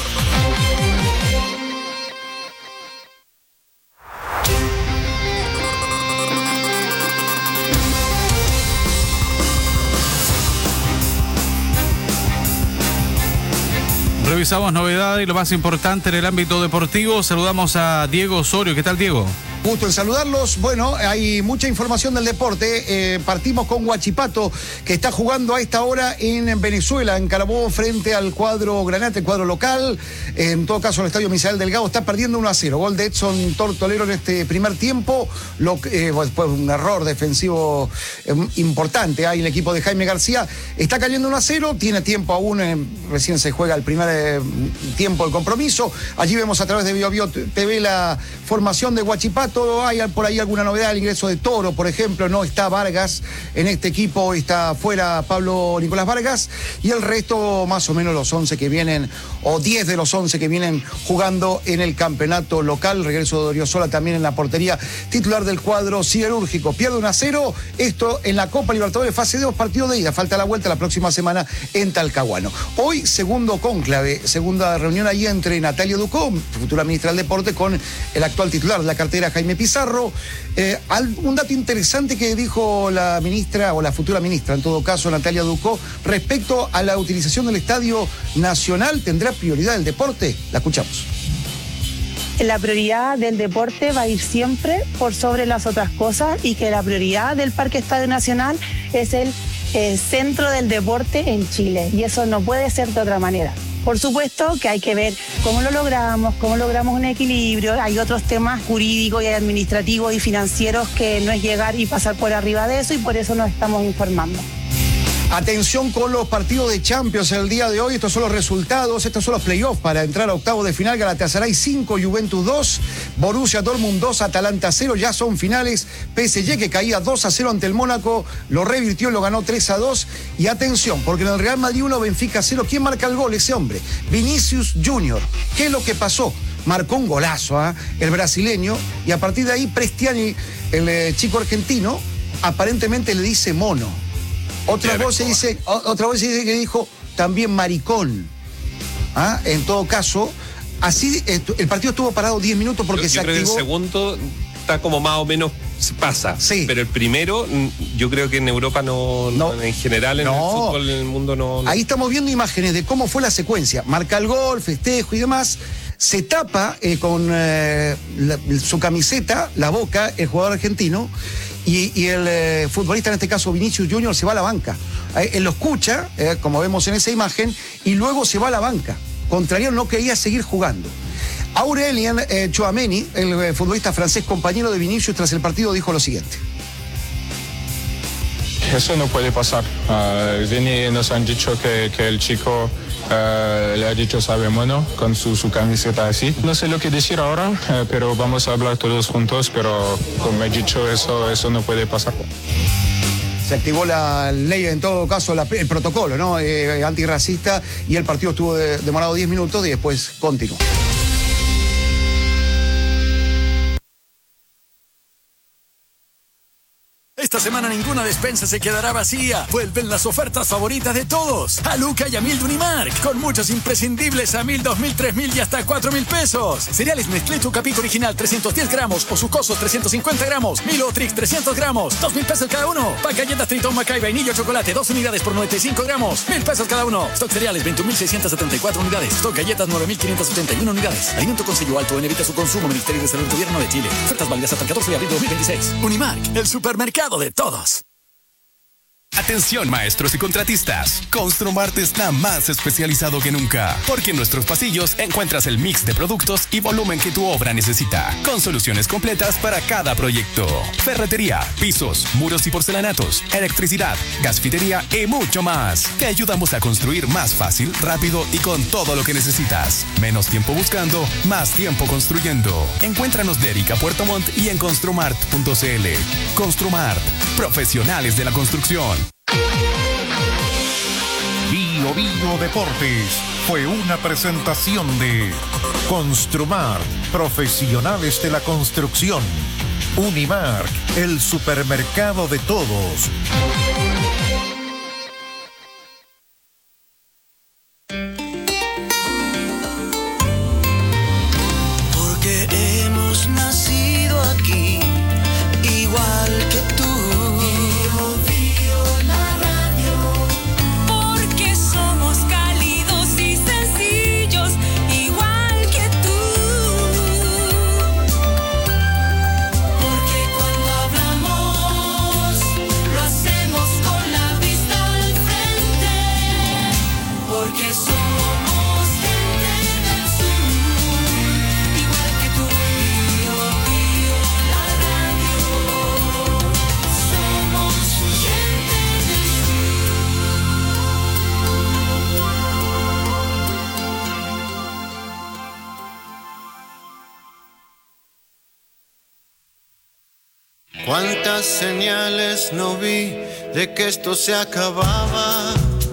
Revisamos novedades y lo más importante en el ámbito deportivo. Saludamos a Diego Osorio. ¿Qué tal, Diego? Gusto en saludarlos. Bueno, hay mucha información del deporte. Eh, partimos con Huachipato, que está jugando a esta hora en Venezuela, en Carabobo, frente al cuadro Granate, el cuadro local. Eh, en todo caso, el estadio Misael Delgado está perdiendo uno a cero. Gol de Edson Tortolero en este primer tiempo. Lo, eh, después un error defensivo eh, importante hay en el equipo de Jaime García. Está cayendo uno a cero. Tiene tiempo aún. Eh, recién se juega el primer eh, tiempo del compromiso. Allí vemos a través de Bio Bio T V la formación de Huachipato. Hay por ahí alguna novedad, el ingreso de Toro, por ejemplo, no está Vargas en este equipo, está fuera Pablo Nicolás Vargas, y el resto más o menos los once que vienen, o diez de los once que vienen jugando en el campeonato local. Regreso de Oriozola también en la portería titular del cuadro siderúrgico. Pierde uno a cero, esto en la Copa Libertadores fase dos, partido de ida, falta la vuelta la próxima semana en Talcahuano. Hoy segundo cónclave, segunda reunión ahí entre Natalia Ducó, futura ministra del Deporte, con el actual titular de la cartera Jaime Pizarro. Eh, un dato interesante que dijo la ministra, o la futura ministra en todo caso, Natalia Ducó, respecto a la utilización del Estadio Nacional. ¿Tendrá prioridad el deporte? La escuchamos. La prioridad del deporte va a ir siempre por sobre las otras cosas, y que la prioridad del Parque Estadio Nacional es el eh, centro del deporte en Chile, y eso no puede ser de otra manera. Por supuesto que hay que ver cómo lo logramos, cómo logramos un equilibrio. Hay otros temas jurídicos y administrativos y financieros que no es llegar y pasar por arriba de eso, y por eso nos estamos informando. Atención con los partidos de Champions el día de hoy. Estos son los resultados, estos son los playoffs para entrar a octavos de final. Galatasaray cinco, Juventus dos, Borussia Dortmund dos, Atalanta cero. Ya son finales. P S G, que caía dos a cero ante el Mónaco, lo revirtió y lo ganó tres a dos. Y atención, porque en el Real Madrid uno, Benfica cero. ¿Quién marca el gol? Ese hombre, Vinicius Junior. ¿Qué es lo que pasó? Marcó un golazo, ¿eh? el brasileño, y a partir de ahí Prestiani, el eh, chico argentino, aparentemente le dice mono. Otra voz se dice, otra voz se dice que dijo también maricón. ¿Ah? En todo caso, así el partido estuvo parado diez minutos porque yo, se yo activó. Creo que el segundo está como más o menos pasa. Sí. Pero el primero, yo creo que en Europa no, no. no en general, en no. el fútbol, en el mundo no, no. Ahí estamos viendo imágenes de cómo fue la secuencia. Marca el gol, festejo y demás. Se tapa eh, con eh, la, su camiseta, la boca, el jugador argentino, y, y el eh, futbolista, en este caso Vinicius Junior, se va a la banca. Eh, él lo escucha, eh, como vemos en esa imagen, y luego se va a la banca. Contrario, no quería seguir jugando. Aurélien eh, Tchouaméni, el eh, futbolista francés, compañero de Vinicius tras el partido, dijo lo siguiente. Eso no puede pasar. Uh, Vini nos han dicho que, que el chico uh, le ha dicho sabe mono con su, su camiseta así. No sé lo que decir ahora, uh, pero vamos a hablar todos juntos, pero como he dicho, eso, eso no puede pasar. Se activó la ley, en todo caso, la, el protocolo, ¿no? Eh, antirracista, y el partido estuvo de, demorado diez minutos y después continuó. Esta semana ninguna despensa se quedará vacía. Vuelven las ofertas favoritas de todos. A Luca y a Mil de Unimark. Con muchos imprescindibles a mil, dos mil, tres mil y hasta cuatro mil pesos. Cereales Nestlé Tucapico Original trescientos diez gramos o Sucosos trescientos cincuenta gramos. Milo Trix trescientos gramos. dos mil pesos cada uno. Pack galletas Tritón Macay Vainilla Chocolate. dos unidades por noventa y cinco gramos. mil pesos cada uno. Stock cereales veintiún mil seiscientos setenta y cuatro unidades. Stock galletas nueve mil quinientos setenta y uno unidades. Alimento con sello alto en evita su consumo. Ministerio de Salud Gobierno de Chile. Ofertas válidas hasta el catorce de abril de dos mil veintiséis. Unimark, el supermercado de todos. Atención maestros y contratistas, Construmart está más especializado que nunca, porque en nuestros pasillos encuentras el mix de productos y volumen que tu obra necesita, con soluciones completas para cada proyecto. Ferretería, pisos, muros y porcelanatos, electricidad, gasfitería y mucho más. Te ayudamos a construir más fácil, rápido y con todo lo que necesitas. Menos tiempo buscando, más tiempo construyendo. Encuéntranos de Erika Puerto Montt y en construmart punto cl. Construmart, profesionales de la construcción. Bio Bio Deportes fue una presentación de Construmart, profesionales de la construcción. Unimark, el supermercado de todos. Porque hemos nacido aquí, igual que tú. Cuántas señales no vi de que esto se acababa.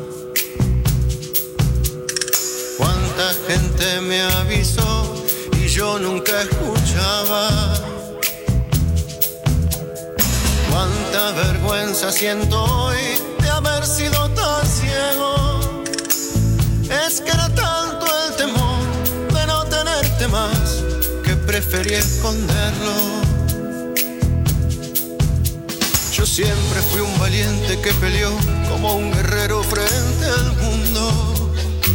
Cuánta gente me avisó y yo nunca escuchaba. Cuánta vergüenza siento hoy de haber sido tan ciego. Es que era tanto el temor de no tenerte más que preferí esconderlo. Yo siempre fui un valiente que peleó como un guerrero frente al mundo.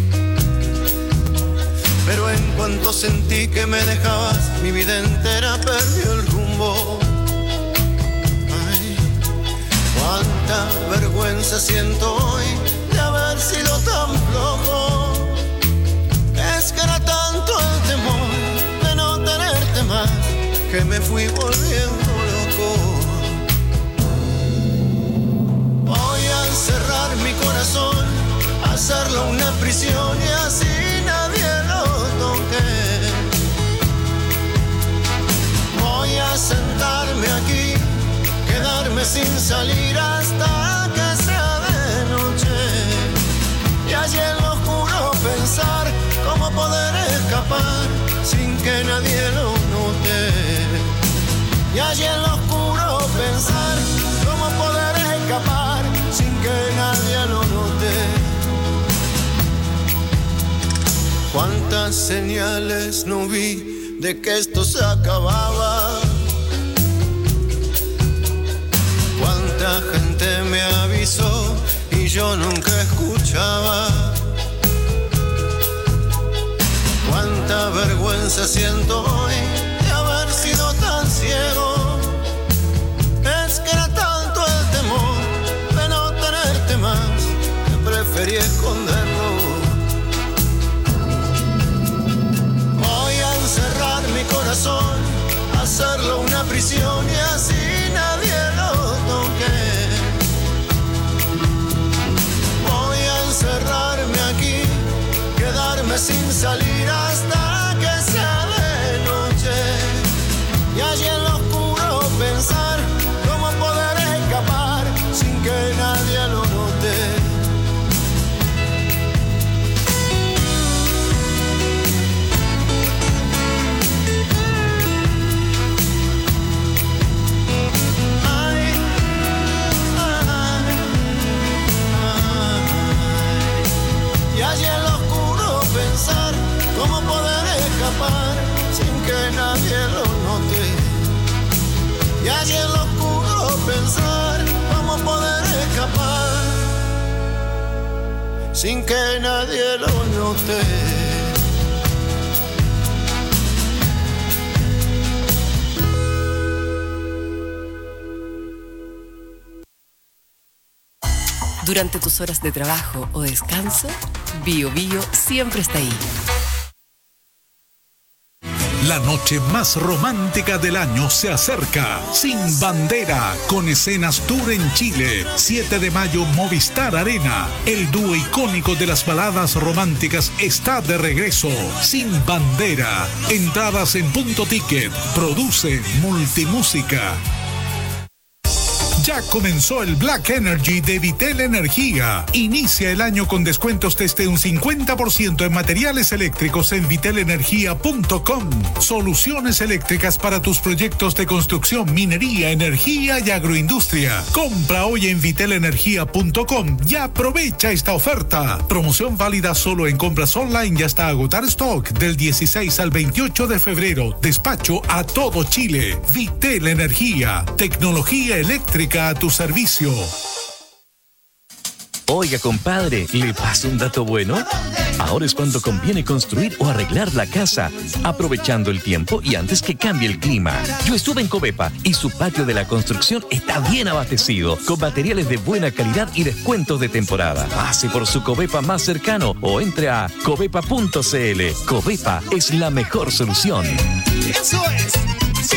Pero en cuanto sentí que me dejabas, mi vida entera perdió el rumbo. Ay, cuánta vergüenza siento hoy de haber sido tan flojo. Es que era tanto el temor de no tenerte más que me fui volviendo loco. Voy a encerrar mi corazón, hacerlo una prisión y así nadie lo toque. Voy a sentarme aquí, quedarme sin salir hasta que sea de noche. Y allí en lo oscuro pensar cómo poder escapar sin que nadie lo note. Y allí en lo oscuro pensar cómo poder escapar sin que nadie lo note. Cuántas señales no vi de que esto se acababa. la gente me avisó y yo nunca escuchaba. Cuánta vergüenza siento hoy de haber sido tan ciego. Es que era tanto el temor de no tenerte más que preferí esconderlo. Voy a encerrar mi corazón, hacerlo una prisión y así nadie lo toque. Voy a encerrarme aquí, quedarme sin salir hasta que sea de noche. Y allí en lo oscuro pensar cómo poder escapar sin que nadie lo note. Y allí en lo oscuro pensar cómo poder escapar sin que nadie lo note. Y allí en lo oscuro pensar cómo poder escapar sin que nadie lo note. Durante tus horas de trabajo o descanso, Bio Bio siempre está ahí. La noche más romántica del año se acerca. Sin Bandera, con escenas tour en Chile. siete de mayo, Movistar Arena. El dúo icónico de las baladas románticas está de regreso. Sin Bandera. Entradas en Punto Ticket. Produce Multimúsica. Ya comenzó el Black Energy de Vitel Energía. Inicia el año con descuentos desde un cincuenta por ciento en materiales eléctricos en vitel energía punto com. Soluciones eléctricas para tus proyectos de construcción, minería, energía y agroindustria. Compra hoy en vitel energía punto com y aprovecha esta oferta. Promoción válida solo en compras online y hasta agotar stock del dieciséis al veintiocho de febrero. Despacho a todo Chile. Vitel Energía. Tecnología eléctrica a tu servicio. Oiga, compadre, ¿le paso un dato bueno? Ahora es cuando conviene construir o arreglar la casa, aprovechando el tiempo y antes que cambie el clima. Yo estuve en Covepa y su patio de la construcción está bien abastecido, con materiales de buena calidad y descuentos de temporada. Pase por su Covepa más cercano o entre a covepa punto cl. Covepa es la mejor solución. Eso es. Sí.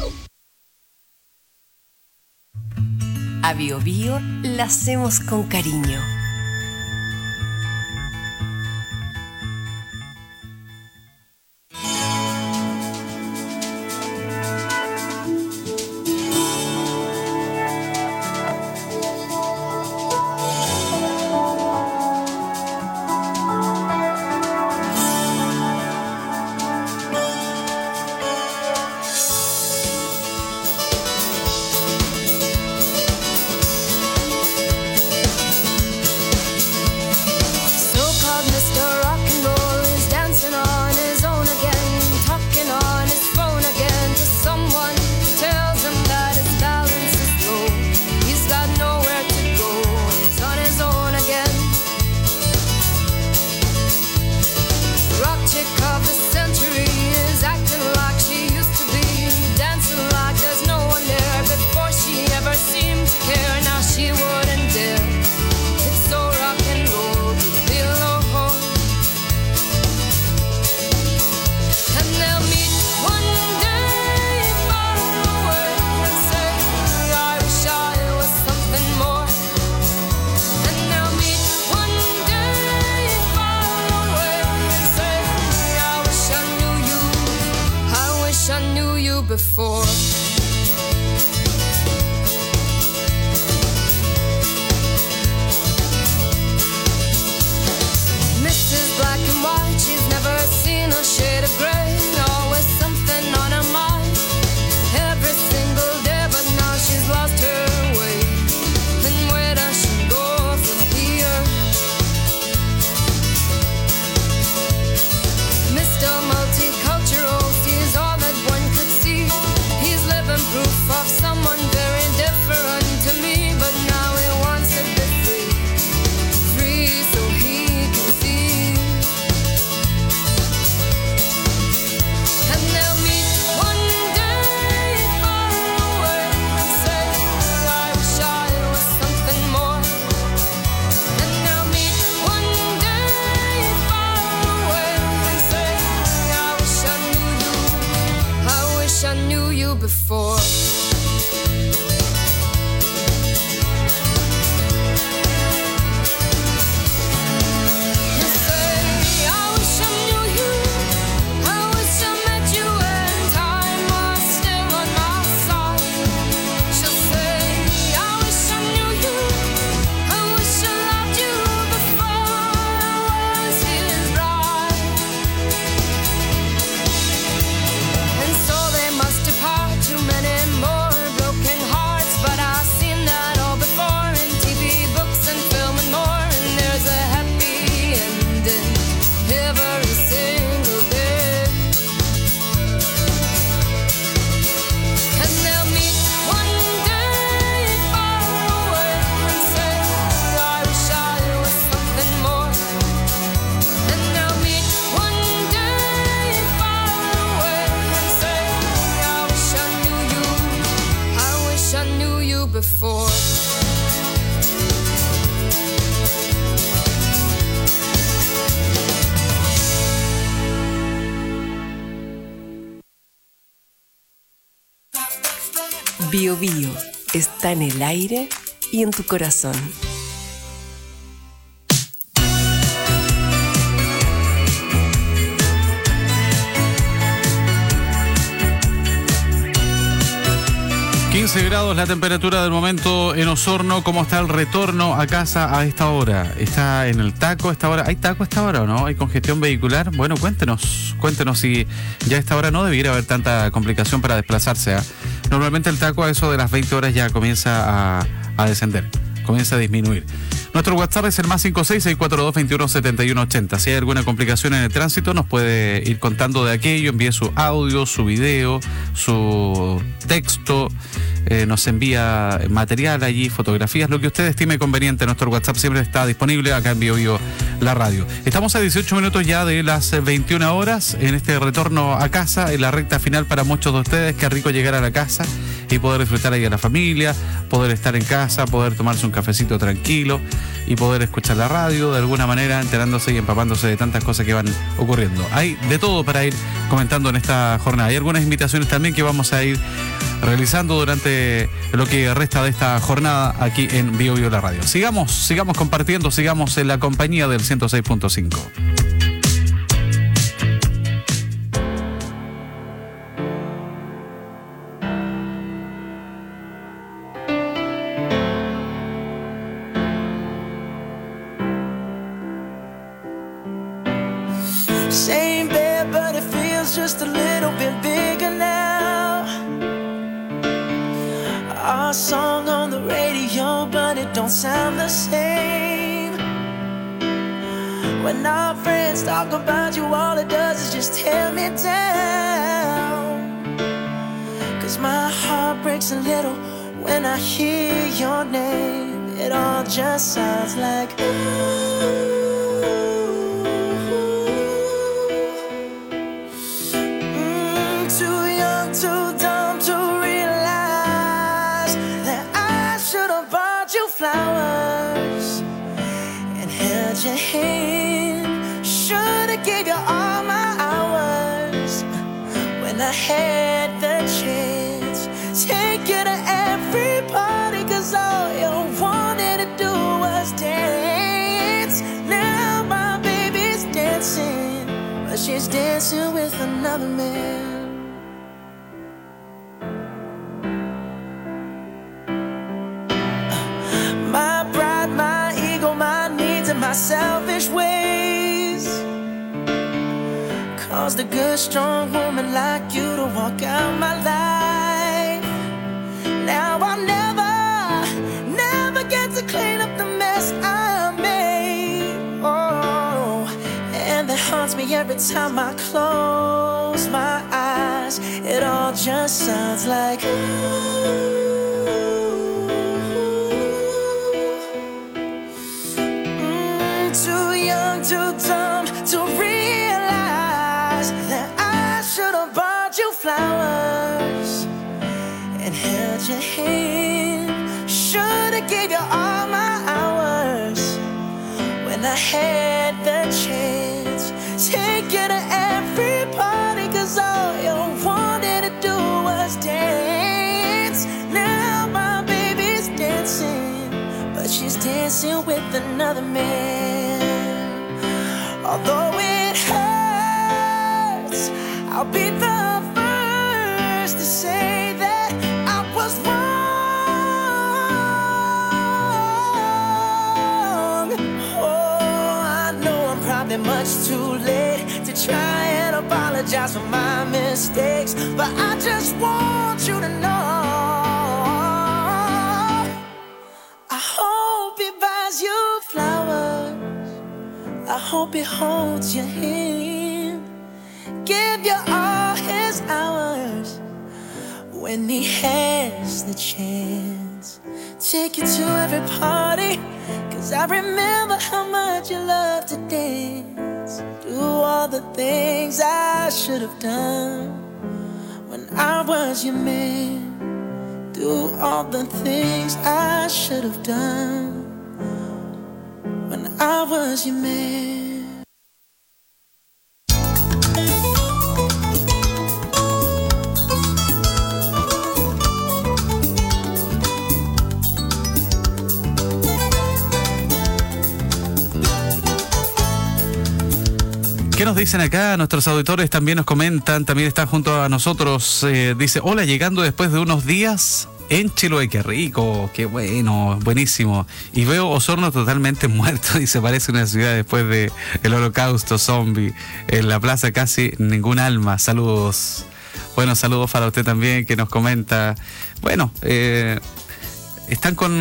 A Bio Bio la hacemos con cariño. Before Missus Black and White, she's never seen a shade of gray. Always something on her mind every single day, but now she's lost her way. And where does she go from here? Mister Multicultural sees all that one could see. He's living before. Before. Bio Bio está en el aire y en tu corazón. quince grados la temperatura del momento en Osorno. ¿Cómo está el retorno a casa a esta hora? ¿Está en el taco a esta hora? ¿Hay taco a esta hora o no? ¿Hay congestión vehicular? Bueno, cuéntenos, cuéntenos si ya a esta hora no debiera haber tanta complicación para desplazarse, ¿eh? Normalmente el taco a eso de las veinte horas ya comienza a, a descender, comienza a disminuir. Nuestro WhatsApp es el más cinco seis, seis cuatro dos, dos uno, siete uno ocho cero. Si hay alguna complicación en el tránsito, nos puede ir contando de aquello. Envíe su audio, su video, su texto. Eh, nos envía material allí, fotografías, lo que usted estime conveniente. Nuestro WhatsApp siempre está disponible acá en Bio Bio la radio. Estamos a dieciocho minutos ya de las veintiuna horas en este retorno a casa, en la recta final para muchos de ustedes. Qué rico llegar a la casa y poder disfrutar ahí a la familia, poder estar en casa, poder tomarse un cafecito tranquilo y poder escuchar la radio de alguna manera, enterándose y empapándose de tantas cosas que van ocurriendo. Hay de todo para ir comentando en esta jornada. Hay algunas invitaciones también que vamos a ir realizando durante lo que resta de esta jornada aquí en Bio Bio la radio. Sigamos, sigamos compartiendo, sigamos en la compañía del ciento seis punto cinco. Same bed, but it feels just a little bit bigger now. Our song on the radio, but it don't sound the same. When our friends talk about you, all it does is just tear me down. Cause my heart breaks a little when I hear your name. It all just sounds like ooh. Too dumb to realize that I should have bought you flowers and held your hand. Should have gave you all my hours when I had the chance. Take you to every party, cause all you wanted to do was dance. Now my baby's dancing, but she's dancing with another man. My selfish ways caused a good strong woman like you to walk out my life. Now I'll never, never get to clean up the mess I made. Oh, and that haunts me every time I close my eyes. It all just sounds like ooh. Too dumb to realize that I should have bought you flowers and held your hand. Should have gave you all my hours when I had the chance. Take you to every party, cause all you wanted to do was dance. dancing with another man. Although it hurts, I'll be the first to say that I was wrong. Oh, I know I'm probably much too late to try and apologize for my mistakes, but I just want you to know I hope he buys you flowers, I hope he holds your hand, give you all his hours when he has the chance. Take you to every party, cause I remember how much you loved to dance. Do all the things I should have done when I was your man. Do all the things I should have done when I was your man. ¿Qué nos dicen acá? Nuestros auditores también nos comentan, también están junto a nosotros. Eh, dice, hola, llegando después de unos días en Chiloé. Qué rico, qué bueno, buenísimo. Y veo Osorno totalmente muerto y se parece una ciudad después de el holocausto zombie. En la plaza casi ningún alma. Saludos. Bueno, saludos para usted también que nos comenta. Bueno, eh... están con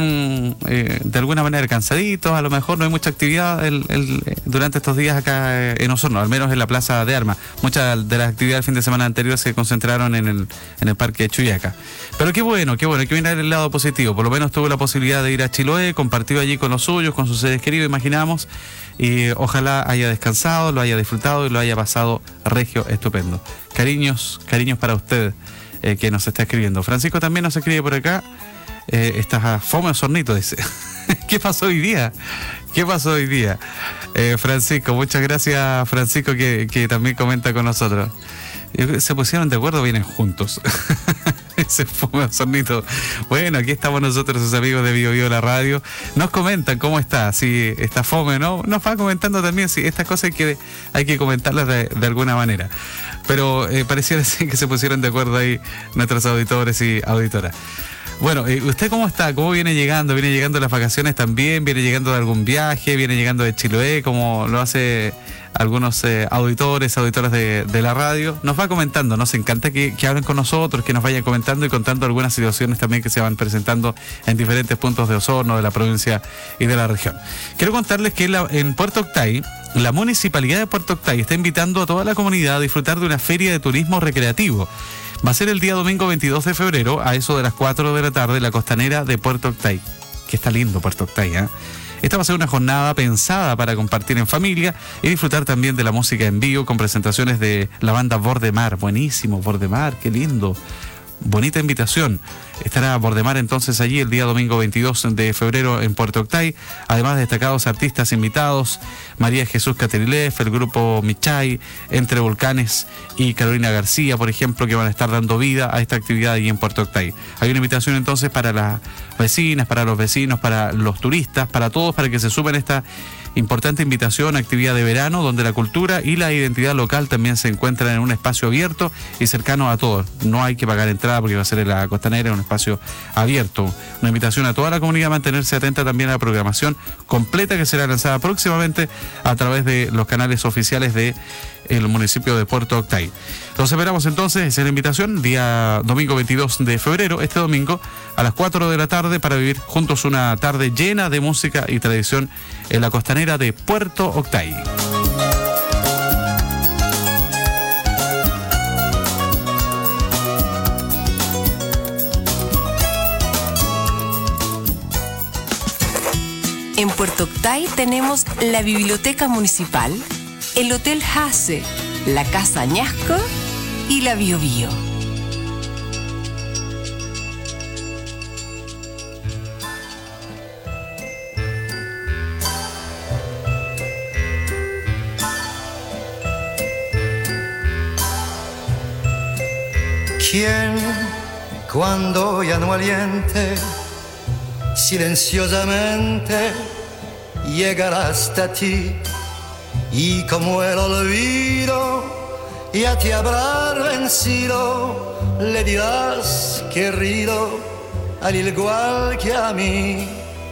eh, de alguna manera cansaditos, a lo mejor no hay mucha actividad el, el, durante estos días acá en Osorno, al menos en la Plaza de Armas. Muchas de las actividades del fin de semana anterior se concentraron en el, en el Parque de Chuyaca. Pero qué bueno, qué bueno, hay que mirar el lado positivo. Por lo menos tuvo la posibilidad de ir a Chiloé, compartió allí con los suyos, con sus seres queridos, imaginamos, y ojalá haya descansado, lo haya disfrutado y lo haya pasado regio, estupendo. Cariños, cariños para usted eh, que nos está escribiendo. Francisco también nos escribe por acá. Eh, estás fome Osornito, dice. ¿Qué pasó hoy día? ¿Qué pasó hoy día? Eh, Francisco, muchas gracias, Francisco, que, que también comenta con nosotros. Se pusieron de acuerdo, vienen juntos. Ese fome Osornito. Bueno, aquí estamos nosotros, sus amigos de Bio Bio La Radio. Nos comentan cómo está, si está fome o no. Nos va comentando también si estas cosas hay que, hay que comentarlas de, de alguna manera. Pero eh, pareciera ser que se pusieron de acuerdo ahí nuestros auditores y auditoras. Bueno, ¿usted cómo está? ¿Cómo viene llegando? ¿Viene llegando de las vacaciones también? ¿Viene llegando de algún viaje? ¿Viene llegando de Chiloé? Como lo hace algunos eh, auditores, auditoras de, de la radio? Nos va comentando, nos encanta que, que hablen con nosotros, que nos vayan comentando y contando algunas situaciones también que se van presentando en diferentes puntos de Osorno, de la provincia y de la región. Quiero contarles que en, la, en Puerto Octay, la Municipalidad de Puerto Octay está invitando a toda la comunidad a disfrutar de una feria de turismo recreativo. Va a ser el día domingo veintidós de febrero, a eso de las cuatro de la tarde, en la costanera de Puerto Octay. Que está lindo Puerto Octay, ¿eh? Esta va a ser una jornada pensada para compartir en familia y disfrutar también de la música en vivo con presentaciones de la banda Bordemar. Buenísimo, Bordemar, qué lindo. Bonita invitación. Estará Bordemar entonces allí el día domingo veintidós de febrero en Puerto Octay. Además, destacados artistas invitados, María Jesús Caterilev, el grupo Michay, Entre Volcanes y Carolina García, por ejemplo, que van a estar dando vida a esta actividad allí en Puerto Octay. Hay una invitación entonces para las vecinas, para los vecinos, para los turistas, para todos, para que se sumen a esta importante invitación, actividad de verano, donde la cultura y la identidad local también se encuentran en un espacio abierto y cercano a todos. No hay que pagar entrada porque va a ser en la costanera, en un espacio abierto. Una invitación a toda la comunidad a mantenerse atenta también a la programación completa que será lanzada próximamente a través de los canales oficiales de el municipio de Puerto Octay. Los esperamos entonces, esa es la invitación, día domingo veintidós de febrero, este domingo, a las cuatro de la tarde, para vivir juntos una tarde llena de música y tradición en la costanera de Puerto Octay. En Puerto Octay tenemos la Biblioteca Municipal, el Hotel Hase, la Casa Añasco y la Bio Bio. ¿Quién, cuando ya no aliente, silenciosamente llegará hasta ti y como el olvido ya te habrá vencido, le dirás querido al igual que a mí.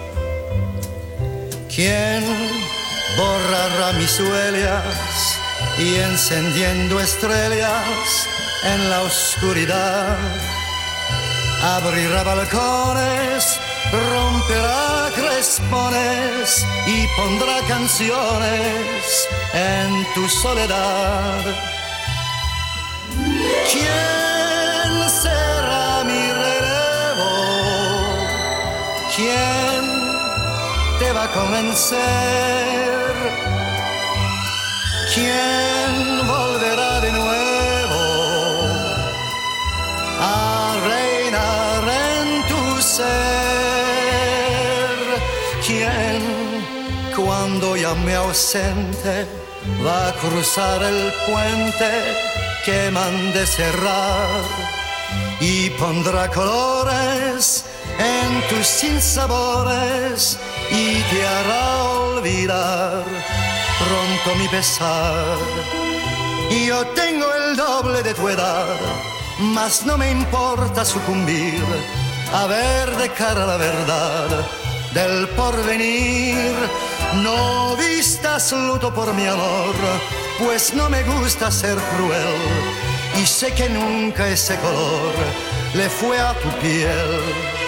¿Quién borrará mis huellas y encendiendo estrellas en la oscuridad? Abrirá balcones, romperá crespones y pondrá canciones en tu soledad. ¿Quién será mi relevo? ¿Quién te va a convencer? ¿Quién volverá de nuevo a reinar en tu ser? ¿Quién, cuando ya me ausente, va a cruzar el puente que mande cerrar y pondrá colores en tus sinsabores y te hará olvidar pronto mi pesar? Yo tengo el doble de tu edad, mas no me importa sucumbir a ver de cara la verdad del porvenir. No vistas luto por mi amor, pues no me gusta ser cruel y sé que nunca ese color le fue a tu piel.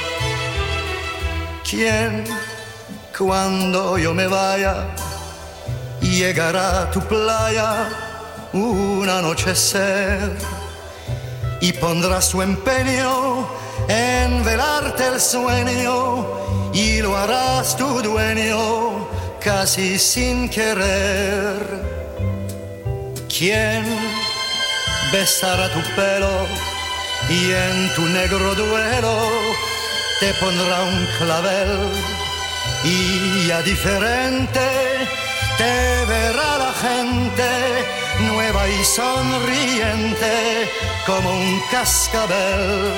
¿Quién, cuando yo me vaya, llegará a tu playa un anochecer y pondrá su empeño en velarte el sueño y lo harás tu dueño casi sin querer? ¿Quién besará tu pelo y en tu negro duelo te pondrá un clavel y ya diferente te verá la gente, nueva y sonriente como un cascabel?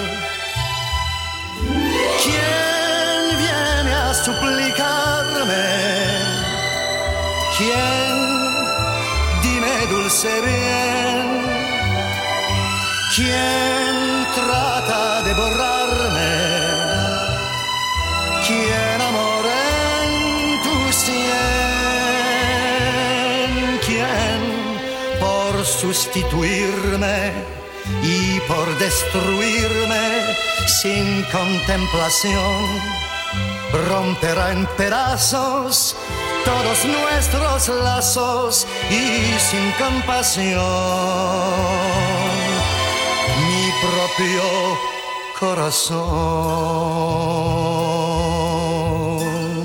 ¿Quién viene a suplicarme? ¿Quién? Dime dulce bien. ¿Quién trata de borrarme? ¿Quién amor en tu sien? ¿Quién por sustituirme y por destruirme sin contemplación romperá en pedazos todos nuestros lazos y sin compasión mi propio corazón?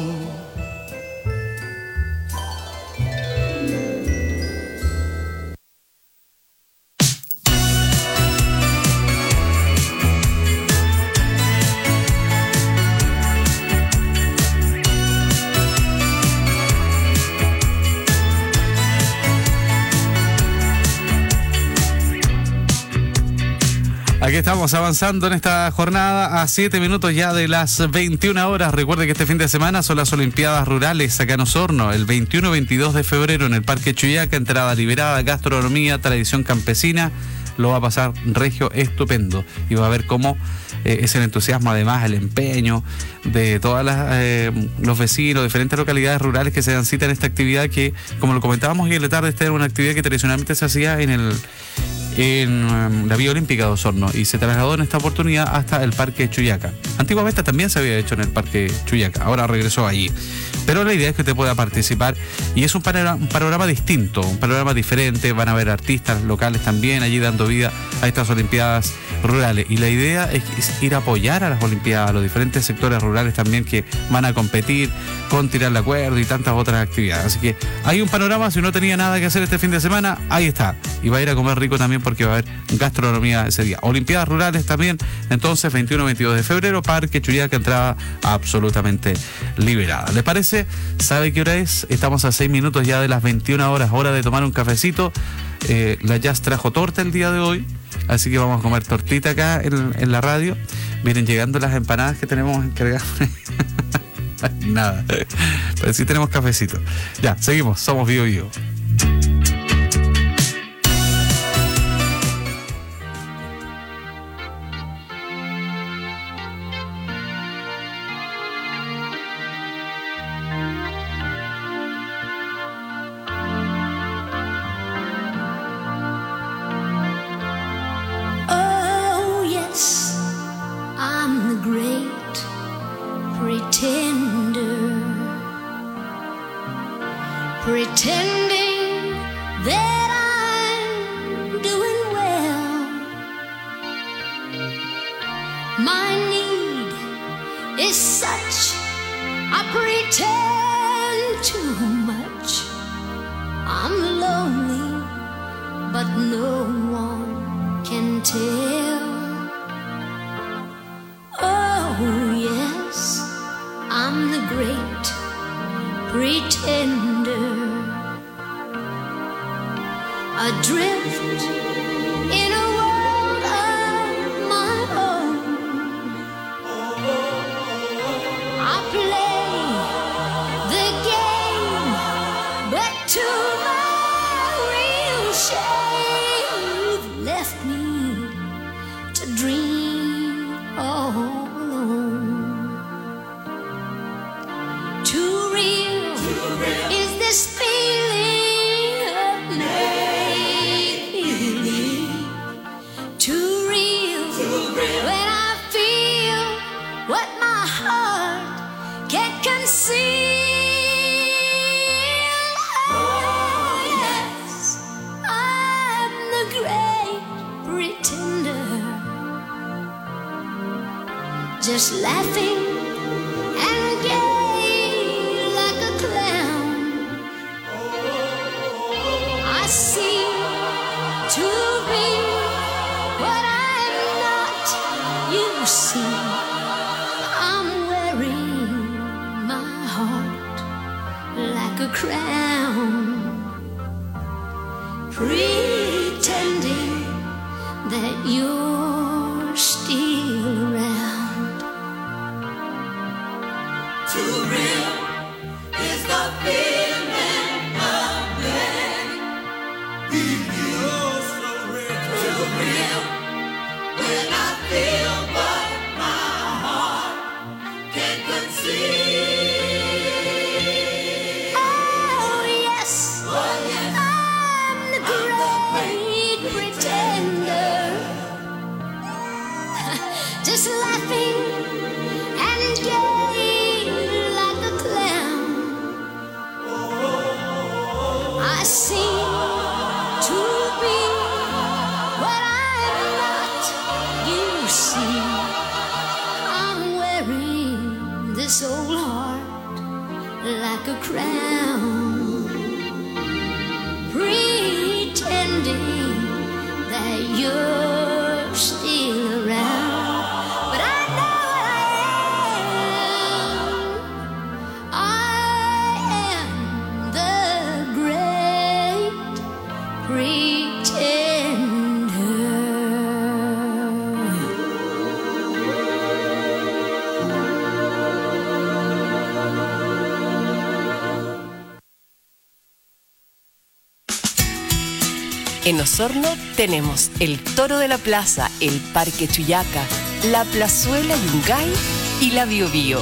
Aquí estamos avanzando en esta jornada a siete minutos ya de las veintiuna horas. Recuerde que este fin de semana son las Olimpiadas Rurales acá en Osorno, el veintiuno y veintidós de febrero en el Parque Chuyaca, entrada liberada, gastronomía, tradición campesina. Lo va a pasar regio estupendo y va a ver cómo eh, es el entusiasmo, además el empeño de todos eh, los vecinos, diferentes localidades rurales que se dan cita en esta actividad que, como lo comentábamos hoy en la tarde, esta era una actividad que tradicionalmente se hacía en el en um, la Vía Olímpica de Osorno y se trasladó en esta oportunidad hasta el Parque Chuyaca. Antiguamente también se había hecho en el Parque Chuyaca, ahora regresó allí. Pero la idea es que usted pueda participar y es un panorama, un panorama distinto, un panorama diferente. Van a haber artistas locales también allí dando vida a estas Olimpiadas rurales. Y la idea es, es ir a apoyar a las Olimpiadas, a los diferentes sectores rurales también que van a competir con tirar la cuerda y tantas otras actividades. Así que hay un panorama, si no tenía nada que hacer este fin de semana, ahí está. Y va a ir a comer rico también porque va a haber gastronomía ese día. Olimpiadas rurales también, entonces veintiuno y veintidós de febrero, Parque Chuyaca, entrada absolutamente liberada. ¿Les parece? ¿Sabe qué hora es? Estamos a seis minutos ya de las veintiuna horas, hora de tomar un cafecito. Eh, la Jazz trajo torta el día de hoy, así que vamos a comer tortita acá en, en la radio. Vienen llegando las empanadas que tenemos encargadas. Nada. Pero sí tenemos cafecito. Ya, seguimos. Somos Bio Bio. Oh, yes, I'm the great pretender, pretending that I'm doing well. My need is such, I pretend too much. I'm lonely, but no one can tell. Oh, yes, I'm the great pretender, adrift in a world of my own. I play the game, but to my real shame, you've left me to dream all alone. Too real, is this feeling of make-believe. Too real, when I feel what my heart can't conceal. Oh, yes, I'm the great pretender, just laughing and gay like a clown. I seem to be what I'm not. You see, I'm wearing my heart like a crown, pretending that you're still around. Too real is the feeling of being you. Too real when I feel what my heart can conceive. Oh, yes, I'm the great pretender, just laughing and gay like a clown. I seem to be what I'm not. You see, I'm wearing this old heart like a crown, pretending that you're still around. But I know I am the great pretender. En Osorno tenemos el Toro de la Plaza, el Parque Chuyaca, la Plazuela Yungay y la Bio Bio.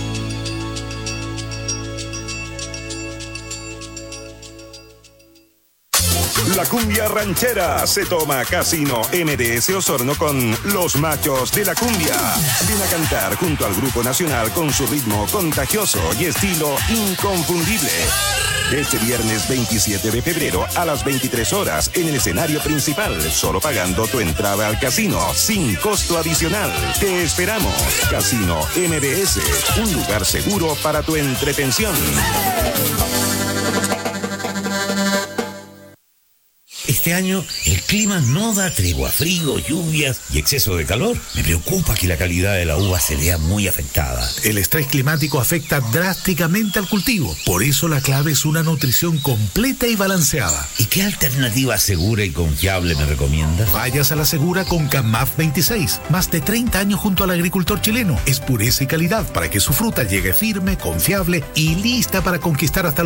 La cumbia ranchera se toma Casino M D S Osorno con Los Machos de la Cumbia. Ven a cantar junto al Grupo Nacional con su ritmo contagioso y estilo inconfundible. Este viernes veintisiete de febrero a las veintitrés horas en el escenario principal, solo pagando tu entrada al casino, sin costo adicional. Te esperamos. Casino M D S, un lugar seguro para tu entretención. este año el clima no da tregua, frío, lluvias y exceso de calor. Me preocupa que la calidad de la uva se vea muy afectada. El estrés climático afecta drásticamente al cultivo. Por eso la clave es una nutrición completa y balanceada. ¿Y qué alternativa segura y confiable me recomienda? Vayas a la segura con Camaf veintiséis. Más de treinta años junto al agricultor chileno. Es pureza y calidad para que su fruta llegue firme, confiable y lista para conquistar hasta